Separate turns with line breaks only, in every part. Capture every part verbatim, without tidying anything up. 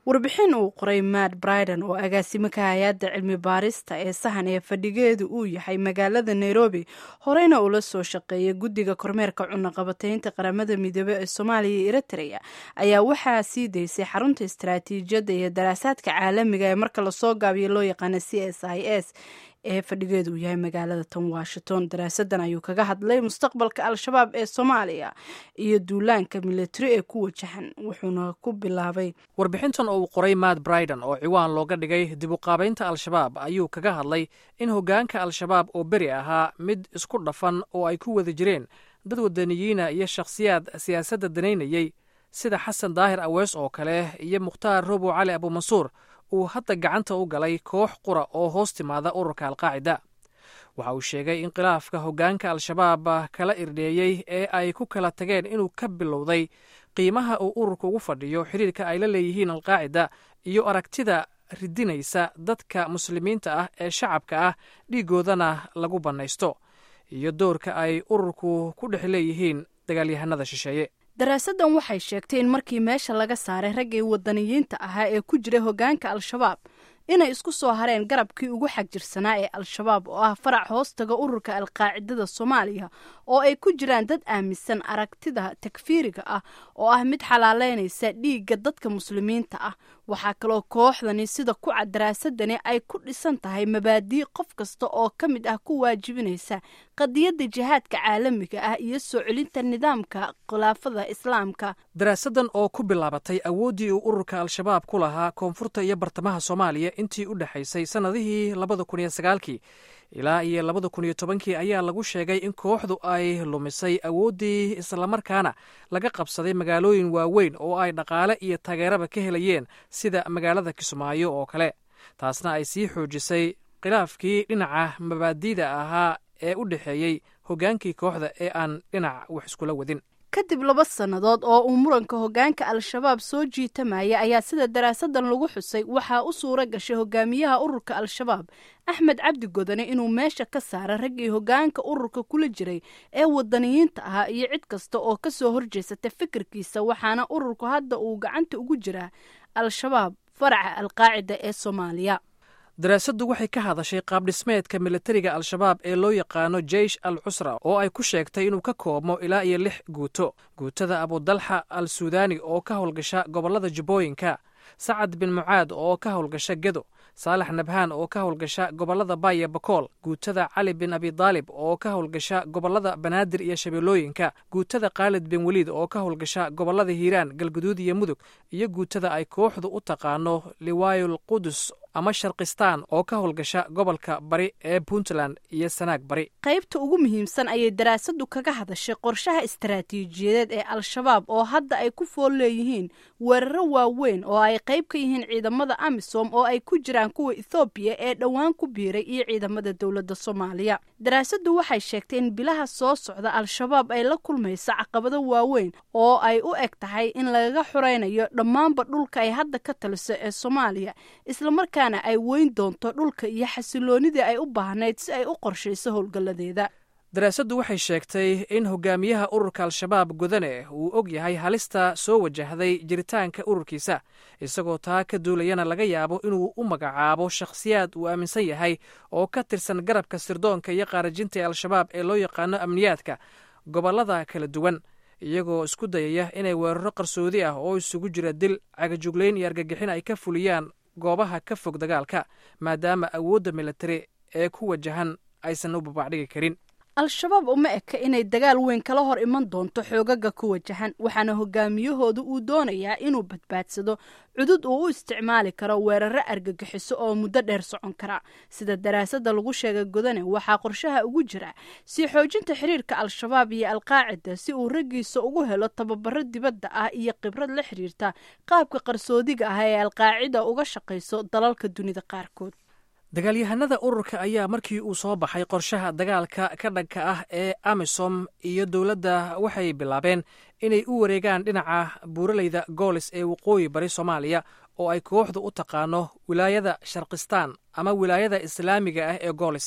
warbixin uu qoray Matt Bryden oo agaasimo ka hay'adda cilmi baarista ee sahan ee fadhigeedu uu yahay magaalada Nairobi horeyna ula soo shaqeeyay guddiga kormeerka cunaqabataynta qaramada midoobay ee Soomaaliya iyo Eritrea ayaa waxaa sii deysay xarunta istiraatiijiyadda iyo daraasaadka caalamiga ee marka la soo gaabiyo loo yaqaan C S I S ee fadhigeedu yahay magaalada tan Washington. daraasadan ayuu kaga hadlay mustaqbalka al-shabaab ee Soomaaliya iyo duulaanka military ee ku wajahan, wuxuuna ku bilaabay
warbixintan oo uu qoray Matt Bryden oo ciwaan looga dhigay dib u qaabaynta al-shabaab ayuu kaga hadlay in hoggaanka al-shabaab oo beri ahaa mid isku dhafan oo ay ku wada jireen dad wadaniyiina iyo shakhsiyaad siyaasadda danaynayay sida Xasan Daahir Awees oo kale iyo Mukhtaar Robo Cali Abu Mansuur uu hadda gacanta u galay koox qura oo hoos timaada ururka al-qaacida. waxa uu sheegay in khilaafka hoggaanka al-shabaab kala irdheeyey ee ay ku kala tageen inuu ka bilowday qiimaha uu ururka ugu fadhiyo xiriirka ay la leeyihiin al-qaacida iyo aragtida ridinaysa dadka muslimiinta ah ee shacabka ah dhiigoodana lagu bannaysto iyo doorka ay ururku ku dhex leeyihiin dagaalyahanada shisheeye.
daraasadan waxay sheegtay in markii meesha laga saaray raggii wadaniyiinta ahaa ee ku jiray hoggaanka al-shabaab inay isku soo hareen garabkii ugu xagjirsanaa ee al-shabaab oo ah farac hoostaga ururka al-qaacidada Soomaaliya oo ay ku jiraan dad aaminsan aragtida takfiiriga ah oo ah mid xalaaleynaysa dhiigga dadka muslimiinta ah. waxaa kaloo kooxdani sida ku cad daraasadani ay ku dhisan tahay mabaadii qof kasta oo ka mid ah ku waajibinaysa qadiyadda jihaadka caalamiga ah iyo soo celinta nidaamka khilaafada islaamka.
daraasadan oo ku bilaabatay awooddii uu ururka al-shabaab ku lahaa koonfurta iyo bartamaha Soomaaliya intii u dhaxaysay sanadihii labada kun iyo sagaalkii ilaa iyo labada kun iyo tobankii ayaa lagu sheegay in kooxdu ay lumisay awooddii islamarkaana laga qabsaday magaalooyin waaweyn oo ay dhaqaale iyo taageeraba ka helayeen sida magaalada Kismaayo oo kale. taasna ay sii xoojisay khilaafkii dhinaca mabaadiida ahaa ee u dhexeeyey hoggaankii kooxda ee aan dhinac wax iskula wadin.
kadib laba sannadood oo uu muranka hoggaanka al-shabaab soo jiitamaya ayaa sida daraasadan lagu xusay waxaa u suura gashay hogaamiyaha ururka al-shabaab Axmed Cabdi Godane inuu meesha ka saara raggii hoggaanka ururka kula jiray ee wadaniyiinta ahaa iyo cid kasta oo ka soo horjeesata fikirkiisa, waxaana ururku hadda uu gacanta ugu jiraa al-shabaab faraca al-qaacida ee Soomaaliya.
daraasaddu waxay ka hadashay qaabdhismeedka militariga al-shabaab ee loo yaqaano jeish al-cusra oo ay ku sheegtay inuu ka koobmo ilaa iyo lix guuto. guutada abudalxa al-suudaani oo ka howlgasha gobollada jubbooyinka, sacad bin mucaad oo ka howlgasha gedo, saalax nabhaan oo ka howlgasha gobollada baaya bakool, guutada cali bin abidaalib oo ka howlgasha gobollada banaadir iyo shabeellooyinka, guutada khaalid bin weliid oo ka howlgasha gobollada hiiraan, galguduud iyo mudug, iyo guutada ay kooxdu u taqaano liwaayul qudus ama sharqistaan oo ka howlgasha gobolka bari ee Puntland iyo Sanaag bari.
qaybta ugu muhiimsan ayay daraasadu kaga hadashay qorshaha istiraatiijiyadeed ee al-shabaab oo hadda ay ku fool leeyihiin weeraro waaweyn oo ay qayb ka yihiin ciidamada AMISOM oo ay ku jiraan kuwa Ethiopia ee dhowaan ku biiray iyo ciidamada dowladda Soomaaliya. daraasadu waxay sheegtay in bilaha soo socda al-shabaab ay la kulmayso caqabado waaweyn oo ay u eg tahay in lagaga xureynayo dhammaanba dhulka ay hadda ka taliso ee Soomaaliya, isla markaana ay weyn doonto dhulka iyo xasiloonidii ay u baahnayd si ay u qorshayso howlgalladeeda.
daraasaddu waxay sheegtay in hogaamiyaha ururka al-shabaab Godane uu og yahay halista soo wajahday jiritaanka ururkiisa, isagoo taa ka duulayana laga yaabo inuu u magacaabo shakhsiyaad uu aaminsan yahay oo ka tirsan garabka sirdoonka iyo qaarajinta ee al-shabaab ee loo yaqaano amniyaadka gobollada kala duwan, iyagoo isku dayaya inay weeraro qarsoodi ah oo isugu jira dil, cagajuglayn iyo argagixin ay ka fuliyaan goobaha ka fog dagaalka, maadaama awoodda militari ee ku wajahan aysan u babacdhigi karin.
al-shabaab uma eka inay dagaal weyn kala hor iman doonto xoogaga ku wajahan, waxaana hogaamiyahoodu uu doonayaa inuu badbaadsado cudud uu u isticmaali karo weeraro argagixiso oo muddo dheer socon kara. sida daraasada lagu sheegay Godane waxaa qorshaha ugu jira sii xoojinta xiriirka al-shabaab iyo al-qaacida si uu raggiisa ugu helo tababaro dibadda ah iyo khibrad la xiriirta qaabka qarsoodiga ah ee al-qaacida uga shaqayso dalalka dunida qaarkood.
dagaalyahanada ururka ayaa markii uu soo baxay qorshaha dagaalka ka dhanka ah ee AMISOM iyo dowladda waxay bilaabeen inay u wareegaan dhinaca buuraleyda goolis ee waqooyi bari Soomaaliya oo ay kooxdu u taqaano wilaayada sharqistaan ama wilaayada islaamiga ah ee goolis.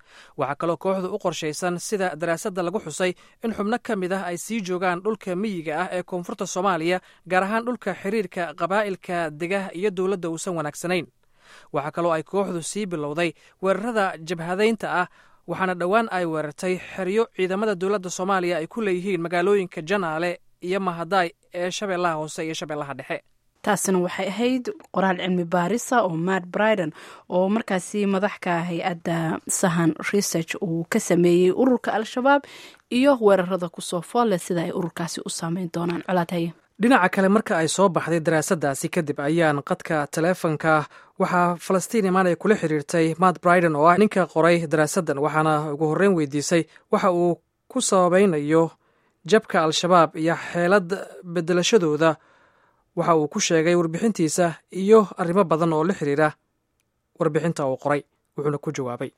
waxaa kaloo kooxdu u qorshaysan sida daraasadda lagu xusay in xubno ka mid ah ay sii joogaan dhulka miyiga ah ee koonfurta soomaaliya gaar ahaan dhulka xiriirka qabaa'ilka degah iyo dowladda uusan wanaagsanayn. waxaa kaloo ay kooxdu sii bilowday weerarada jabhadaynta ah, waxaana dhowaan ay weerartay xeryo ciidamada dowladda soomaaliya ay ku leeyihiin magaalooyinka janaale iyo mahadaay ee shabeellaha hoose iyo shabeellaha dhexe.
taasina waxay ahayd qoraal cilmi baarisa oo matt briden oo markaasi madax ka hay-adda sahan research uu ka sameeyey ururka al-shabaab iyo weerarada kusoo foolle sida ay ururkaasi u saameyn doonaan. colaadhaye
dhinaca kale, marka ay soo baxday daraasaddaasi kadib ayaan qadka taleefonka waxaa falastiin imaanaya kula xiriirtay matt briden oo ah ninka qoray daraasaddan, waxaana ugu horreyn weydiisay waxa uu ku sabaynayo jabka al-shabaab iyo xeelad bedelashadooda. waxa uu ku sheegay warbixintiisa iyo arrimo badan oo la xiriira warbixinta uu qoray, wuxuuna ku jawaabay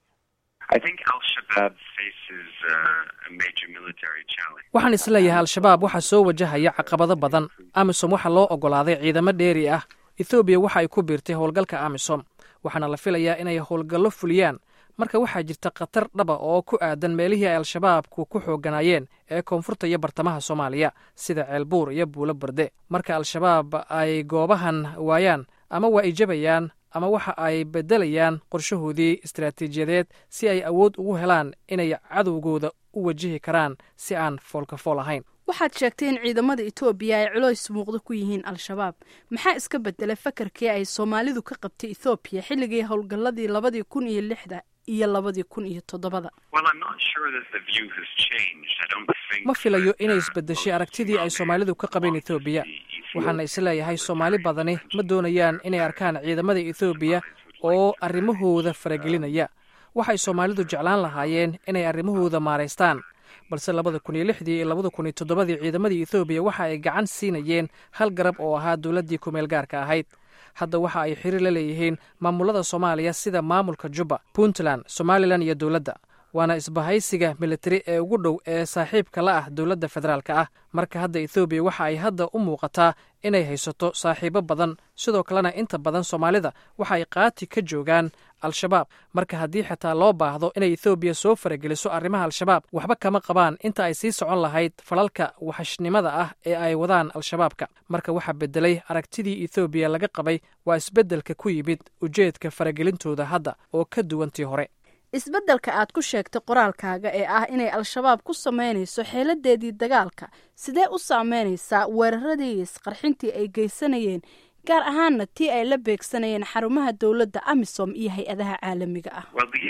waxaan isleeyahay al-shabaab waxaa soo wajahaya caqabado badan. amisom waxaa loo oggolaaday ciidamo dheeri ah. ethoobiya waxa ay ku biirtay howlgalka amisom, waxaana la filayaa inay howlgallo fuliyaan. marka waxaa jirta khatar dhaba oo ku aadan meelihii ay al-shabaabku ku xoogganaayeen ee koonfurta iyo bartamaha soomaaliya sida ceelbuur iyo buulo berde. marka al-shabaab ay goobahan waayaan ama waa ay jabayaan ama waxa ay beddelayaan qorshahoodii istaraatiijiyadeed si ay awood ugu helaan inay cadowgooda u wajihi karaan si aan foolkafool ahayn.
waxaad sheegtay in ciidamada etoobiya ay culays muuqdo ku yihiin al-shabaab. maxaa iska bedelay fakarkii ay soomaalidu ka qabtay ethoobiya xilligii howlgalladii labadii kun iyo lixda iyo labadii kun iyo toddobada? ma filayo inay isbedeshay aragtidii ay soomaalidu ka qabeen ethoobiya. waxaana isleeyahay soomaali badani ma doonayaan inay arkaan ciidamada ethoobiya oo arrimahooda faragelinaya. waxay soomaalidu jeclaan lahaayeen inay arrimahooda maaraystaan, balse labada kun iyo lixdii iyo labada kun iyo toddobadii ciidamadii ethoobiya waxa ay gacan siinayeen hal garab oo ahaa dowladdii kumeel gaarka ahayd. hadda waxa ay xiriir la leeyihiin maamulada soomaaliya sida maamulka jubba, puntland, somalilan iyo dowladda. waana isbahaysiga militari ee ugu dhow ee saaxiibka la ah dowladda federaalka ah. marka hadda ethoobiya waxa ay hadda u muuqataa inay haysato saaxiibo badan, sidoo kalena inta badan soomaalida waxa ay qaati ka joogaan al-shabaab. marka haddii xitaa loo baahdo inay ethoobiya soo farageliso arrimaha al-shabaab, waxba kama qabaan inta ay sii socon lahayd falalka waxashnimada ah ee ay wadaan al-shabaabka. marka waxaa bedelay aragtidii ethoobiya laga qabay waa isbeddelka ku yimid ujeedka faragelintooda hadda oo ka duwantii hore. isbeddelka aad ku sheegtay qoraalkaaga ee ah inay al-shabaab ku samaynayso xeeladeedii dagaalka sidee u saameynaysaa weeraradii isqarxintii ay geysanayeen, gaar ahaanna tii ay la beegsanayeen xarumaha dowladda amisom iyo hay-adaha caalamiga ah?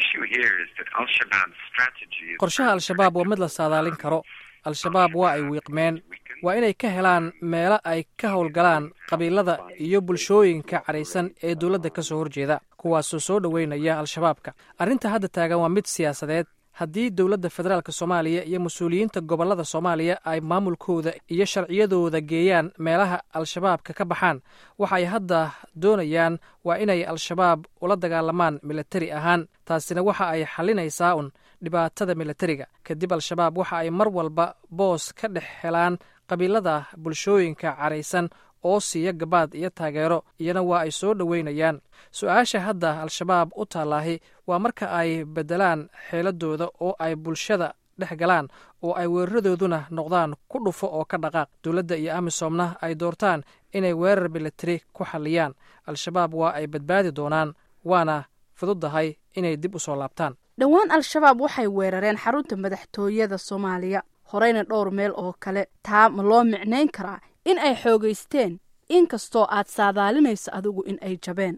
qorshaha al-shabaab waa mid la saadaalin karo. al-shabaab waa ay wiiqmeen. waa inay ka helaan meelo ay ka howlgalaan qabiilada iyo bulshooyinka cadhaysan ee dowladda ka soo horjeeda, kuwaasoo soo dhoweynaya al-shabaabka. arrinta hadda taagan waa mid siyaasadeed. haddii dowladda federaalka soomaaliya iyo mas-uuliyiinta gobollada soomaaliya ay maamulkooda iyo sharciyadooda geeyaan meelaha al-shabaabka ka baxaan, waxa ay hadda doonayaan waa inay al-shabaab ula dagaalamaan militari ahaan. taasina waxa ay xalinaysaa un dhibaatada militariga. kadib al-shabaab waxa ay mar walba boos ka dhex helaan qabiilada bulshooyinka cadhaysan oo siiya gabaad iyo taageero, iyana waa ay soo dhoweynayaan. su-aasha hadda al-shabaab u taallaahi waa marka ay beddelaan xeeladooda oo ay bulshada dhex galaan oo ay weeraradooduna noqdaan ku dhufo oo ka dhaqaaq. dowladda iyo amisomna ay doortaan inay weerar militari ku xalliyaan. al-shabaab waa ay badbaadi doonaan, waana fududahay inay dib u soo laabtaan.
dhowaan al-shabaab waxay weerareen xarunta madaxtooyada soomaaliya, horeyna dhowr meel oo kale. taa ma loo micnayn karaa in ay xoogaysteen, inkastoo aad saadaalinayso adigu in ay jabeen?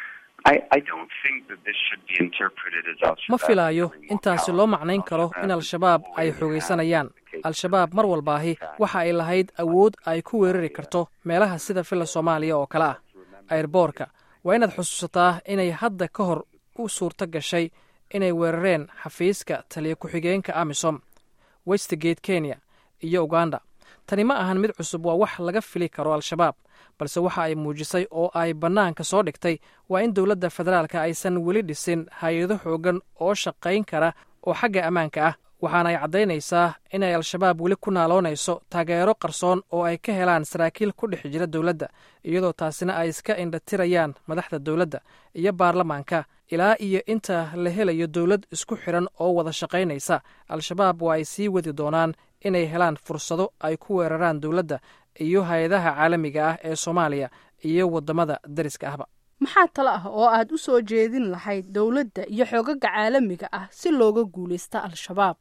ma filaayo intaasi loo macnayn karo in al-shabaab ay xoogaysanayaan. al-shabaab mar walbaahi waxa ay lahayd awood ay ku weerari karto meelaha sida villa soomaaliya oo kale ah. ayrboorka waa inaad xusuusataa inay hadda ka hor u suurto gashay inay weerareen xafiiska taliya ku-xigeenka amisom, westgate kenya iyo uganda. tani ma ahan mid cusub, waa wax laga fili karo al-shabaab, balse waxa ay muujisay oo ay bannaanka soo dhigtay waa in dowladda federaalka aysan weli dhisin hay-ado xooggan oo shaqayn kara oo xagga ammaanka ah. waxaana ay caddaynaysaa inay al-shabaab weli ku naaloonayso taageero qarsoon oo ay ka helaan saraakiil ku dhex jira dowladda iyadoo taasina ay iska indhatirayaan madaxda dowladda iyo baarlamaanka ilaa iyo inta la helayo dowlad isku xidhan oo wada shaqaynaysa al-shabaab waa ay sii wadi doonaan inay helaan fursado ay ku weeraraan dowladda iyo hay-adaha caalamiga ah ee soomaaliya iyo waddamada dariska ahba
maxaa talo ah oo aad u soo jeedin lahayd dowladda iyo xoogaga caalamiga ah si looga guulaysta al-shabaab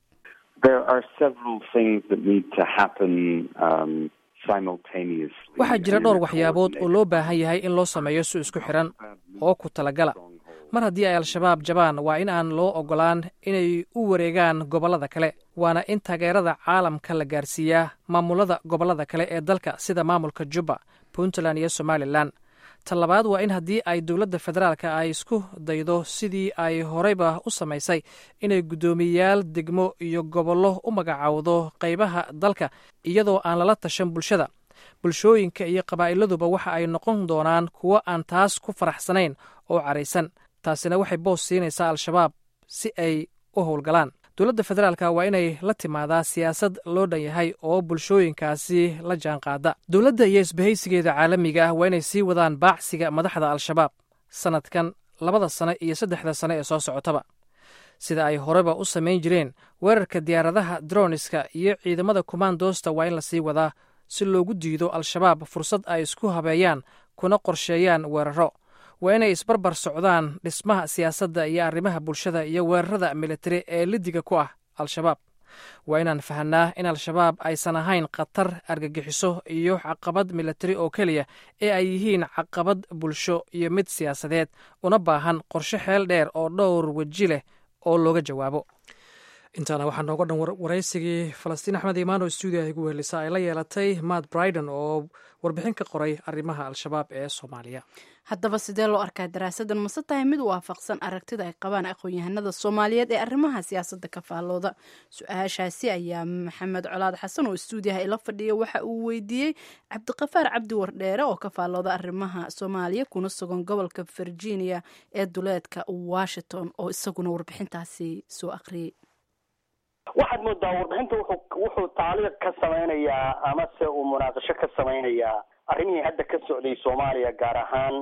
waxaa jira dhowr waxyaabood oo loo baahan yahay in loo sameeyo si isku xidhan oo ku talagala mar haddii ay al-shabaab jabaan waa in aan loo ogolaan inay u wareegaan gobollada kale waana in taageerada caalamka la gaarsiiyaa maamulada gobollada kale ee dalka sida maamulka jubba puntland iyo somalilan ta labaad waa in haddii ay dowladda federaalka ay isku daydo sidii ay horeyba u samaysay inay guddoomiyayaal degmo iyo gobollo u magacaawdo qaybaha dalka iyadoo aan lala tashan bulshada bulshooyinka iyo qabaa'iladuba waxa ay noqon doonaan kuwo aan taas ku faraxsanayn oo caraysan taasina waxay boos siinaysaa al-shabaab si ay u howlgalaan dowladda federaalka waa inay la timaadaa siyaasad loo dhan yahay oo bulshooyinkaasi la jaan qaada dowladda iyo isbahaysigeeda caalamiga ah waa inay sii wadaan baacsiga madaxda al-shabaab sanadkan labada sane iyo saddexda sane ee soo socotaba sida ay horeba u samayn jireen weerarka diyaaradaha droniska iyo ciidamada kumaandoosta waa in la sii wadaa si loogu diido al-shabaab fursad ay isku habeeyaan kuna qorsheeyaan weeraro waa inay isbarbar socdaan dhismaha siyaasadda iyo arrimaha bulshada iyo weerarada militari ee lidiga ku ah al-shabaab waa inaan fahanaa in al-shabaab aysan ahayn khatar argagixiso iyo caqabad militari oo keliya ee ay yihiin caqabad bulsho iyo mid siyaasadeed una baahan qorshe xeel dheer oo dhowr weji leh oo looga jawaabo intaana waxaa nooga dhan waraysigii falastiin axmed imaan oo stuudiyaha igu wehelisa ay la yeelatay matt briden oo warbixin ka qoray arrimaha al-shabaab ee soomaaliya
haddaba sidee loo arkaa daraasadan mase tahay mid waafaqsan aragtida ay qabaan aqoon-yahanada soomaaliyeed ee arrimaha siyaasadda ka faallooda su-aashaasi ayaa maxamed colaad xasan oo stuudiyaha ila fadhiya waxa uu weydiiyey cabdiqafaar cabdi wardheere oo ka faallooda arrimaha soomaaliya kuna sugan gobolka virginia ee duleedka washington oo isaguna warbixintaasi soo aqriyey
waxaad moodaa warbixinta wuxuu wuxuu taaliiq ka samaynayaa amase uu munaaqasho ka samaynayaa arrimihii hadda ka socday soomaaliya gaar ahaan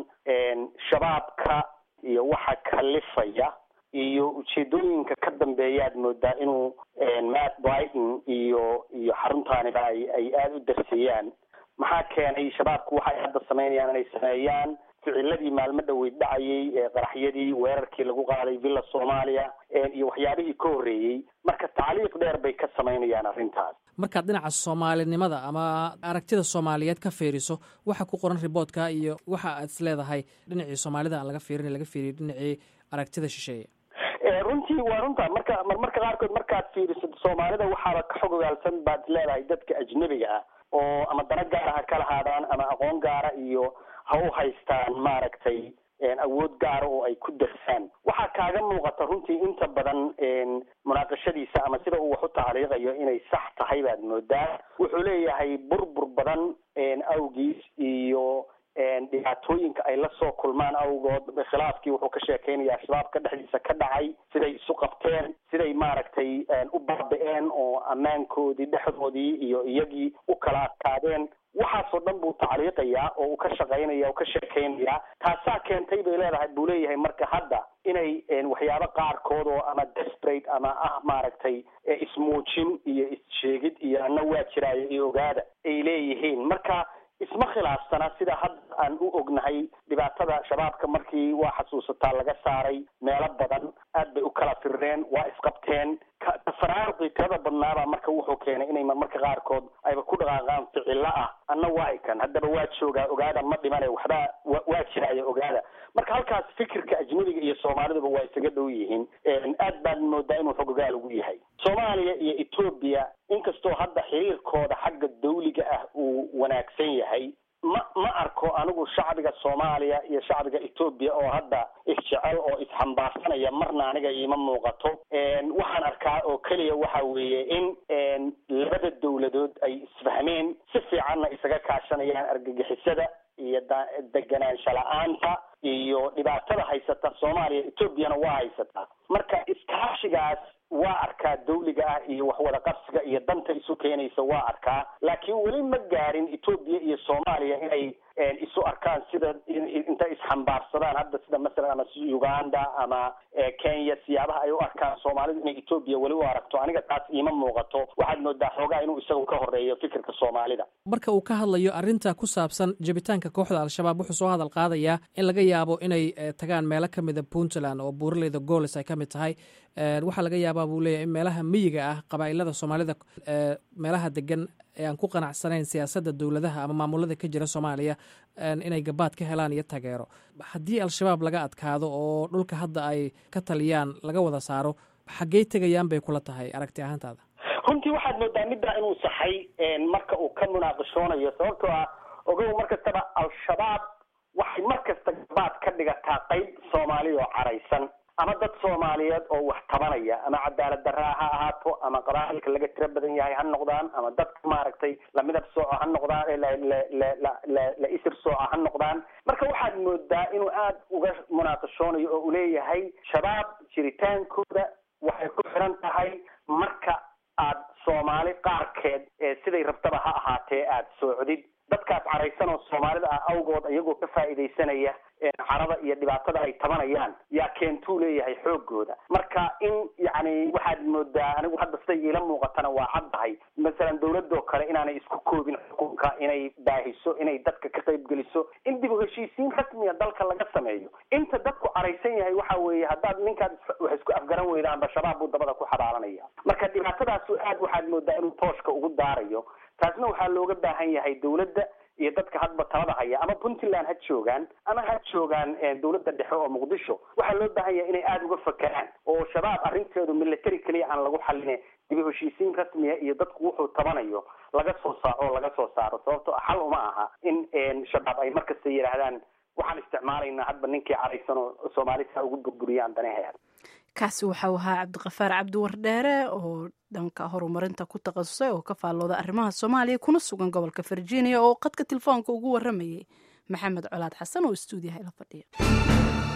shabaabka iyo waxa kalifaya iyo ujeedooyinka ka dambeeyaad moodaa inuu matt briden iyo iyo xaruntaaniba ay ay aada u darseeyaan maxaa keenay shabaabku waxay hadda samaynayaan inay sameeyaan ficiladii maalmo dhaweyd dhacayay ee qaraxyadii weerarkii lagu qaaday villa soomaaliya iyo waxyaabihii ka horreeyey marka tacliiq dheer bay ka samaynayaan arrintaas
markaad dhinaca soomaalinimada ama aragtida soomaaliyeed ka fiiriso waxa ku qoran riboodka iyo waxa aad is leedahay dhinacii soomaalida aan laga fiirin laga fiiriyo dhinacii aragtida shisheeye
runtii waa runta marka marmarka qaarkood markaad fiiriso soomaalida waxaaba ka xog ogaalsan baad leedahay dadka ajnabiga ah oo ama dana gaara ha ka lahaadaan ama aqoon gaara iyo ha u haystaan maaragtay awood gaara oo ay ku darsaan waxaa kaaga muuqata runtii inta badan munaaqashadiisa ama sida uu wax u tacliiqayo inay sax tahay baad moodaa wuxuu leeyahay burbur badan awgiis iyo dhibaatooyinka ay la soo kulmaan awgood khilaafkii wuxuu ka sheekeynayaa shabaabka dhexdiisa ka dhacay siday isu qabteen siday maaragtay u baaba-een oo ammaankoodii dhexdoodii iyo iyagii u kala adkaadeen waxaasoo dhan buu tacliiqayaa oo uu ka shaqaynaya oo ka sheekeynayaa taasaa keentay bay leedahay buu leeyahay marka hadda inay waxyaabo qaarkood oo ama desperate ama ah maaragtay ismuujin iyo issheegid iyo ana waa jiraayo iyo ogaada ay leeyihiin marka isma khilaafsana sida hadda aan u ognahay dhibaatada shabaabka markii waa xasuusataa laga saaray meelo badan aad bay u kala firreen waa isqabteen tafaraaruqii tirada badnaabaa marka wuxuu keenay inay marmarka qaarkood ayba ku dhaqaaqaan ficilo ah anna waa ikan haddaba waa joogaa ogaada ma dhimane waxbaa waa jiraayo ogaada marka halkaas fikirka ajnabiga iyo soomaaliduba waa isaga dhow yihiin aad baad moodaa inuu xogogaal ugu yahay soomaaliya iyo etoobiya inkastoo hadda xiriirkooda xagga dawliga ah uu wanaagsan yahay ma ma arko anigu shacbiga soomaaliya iyo shacbiga etoobiya oo hadda isjecel oo isxambaarsanaya marna aniga iima muuqato waxaan arkaa oo keliya waxa weeye in labada dawladood ay isfahmeen si fiicanna isaga kaashanayaan argagixisada iyo deganaansha la-aanta iyo dhibaatada haysata soomaaliya etoobiyana waa haysataa marka iskaashigaas waa arkaa dawliga ah iyo wax wada qabsiga iyo danta isu keenaysa waa arkaa laakiin weli ma gaarin Ethiopia iyo Soomaaliya inay isu arkaan sida inta isxambaarsadaan hadda sida masalan ama Uganda ama Kenya siyaabaha ay u arkaan Soomaalidu inay Ethiopia weli u aragto aniga taas iima muuqato waxaad moodaa xoogaa inuu isagu ka horeeyo fikirka Soomaalida
marka uu ka hadlayo arrinta ku saabsan jabitaanka kooxda al-shabaab wuxuu soo hadal qaadayaa in laga yaabo inay tagaan meelo ka mid ah Puntland oo buuraleyda Golis ay ka mid tahay waxaa laga yaabaa buu leeyahay in meelaha miyiga ah qabaa'ilada Soomaalida meelaha degan ee aan ku qanacsanayn siyaasadda dawladaha ama maamulada ka jira Soomaaliya inay gabaad ka helaan iyo taageero haddii al-shabaab laga adkaado oo dhulka hadda ay ka taliyaan laga wada saaro xaggee tegayaan bay kula tahay aragti ahaantaada
runtii waxaad moodaa middaa inuu saxay marka uu ka munaaqishoonayo sababtoo ah ogow markastaba al-shabaab waxay markasta gabaad ka dhigataa qayb Soomaali oo caraysan ama dad Soomaaliyeed oo wax tabanaya ama cadaalad darro ha ahaato ama qabaa'ilka laga tira badan yahay ha noqdaan ama dadka maaragtay la midab sooco ha noqdaan la la la la isir sooco ha noqdaan marka waxaad moodaa inuu aad uga munaaqishoonayo oo uu leeyahay shabaab jiritaankooda waxay ku xiran tahay marka aad Soomaali qaarkeed siday rabtaba ha ahaatee aad soocdid dadkaas caraysan oo Soomaalida ah awgood iyagoo ka faa'iideysanaya carada iyo dhibaatada ay tabanayaan yaa keentuu leeyahay xoogooda marka in yacni waxaad moodaa anigu hadda siday ila muuqatana waa caddahay masalan dawladoo kale inaanay isku koobin xukunka inay baahiso inay dadka ka qayb geliso in dib u heshiisiin rasmiya dalka laga sameeyo inta dadku caraysan yahay waxa weeye haddaad ninkaad wax isku afgaran weydaanba shabaab buu dabada ku xabaalanaya marka dhibaatadaasu aad waxaad moodaa inuu tooshka ugu daarayo taasna waxaa looga baahan yahay dawladda iyo dadka hadba talada haya ama Puntland ha joogaan ama ha joogaan dawladda dhexe oo Muqdisho waxaa loo baahan yahay inay aad uga fakaraan oo shabaab arrinteedu military kaliya aan lagu xalin dib u heshiisiin rasmiya iyo dadku wuxuu tabanayo laga soo saaro laga soo saaro sababtoo xal uma aha in shabaab ay markasta yiraahdaan waxaan isticmaalaynaa hadba ninkii caraysan oo Soomaalida ugu burburiyaan danaheeda
kaasi waxa uu ahaa Cabdiqafaar Cabdi Wardheere oo dhanka horumarinta ku takhasusay oo ka faallooda arrimaha Soomaaliya kuna sugan gobolka Virginia oo qadka telefoonka ugu waramayay Maxamed Colaad Xasan oo stuudiyaha ila fadhiya